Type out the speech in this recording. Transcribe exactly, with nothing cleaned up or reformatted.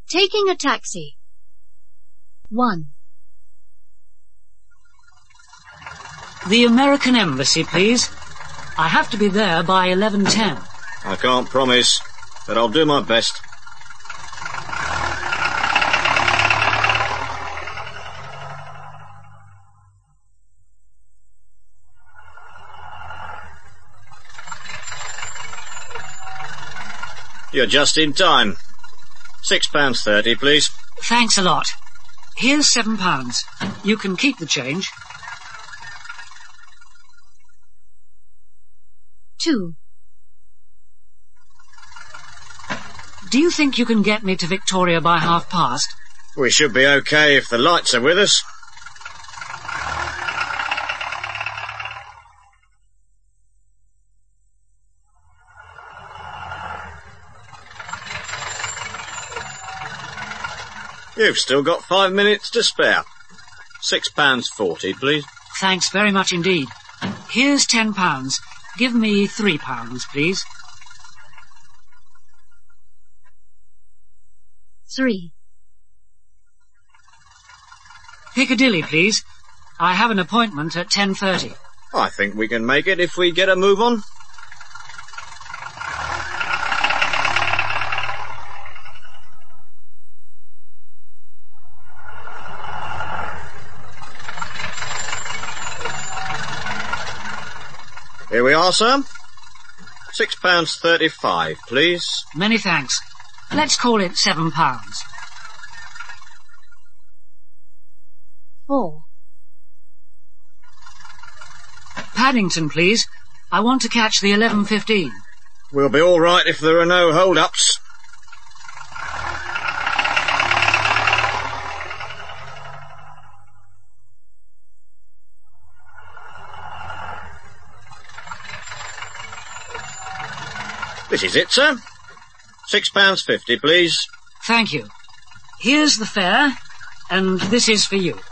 Taking a taxi. One. The American Embassy, please. I have to be there by eleven ten. I can't promise, but I'll do my best. You're just in time. Six pounds thirty, please. Thanks a lot. Here's seven pounds. You can keep the change. Two. Do you think you can get me to Victoria by half past? We should be okay if the lights are with us. You've still got five minutes to spare. Six pounds forty, please. Thanks very much indeed. Here's ten pounds. Give me three pounds, please. Three. Piccadilly, please. I have an appointment at ten thirty. I think we can make it if we get a move on. Here we are, sir. Six pounds thirty-five, please. Many thanks. Let's call it seven pounds. Four. Paddington, please. I want to catch the eleven fifteen. We'll be all right if there are no hold-ups. This is it, sir. Six pounds fifty, please. Thank you. Here's the fare, and this is for you.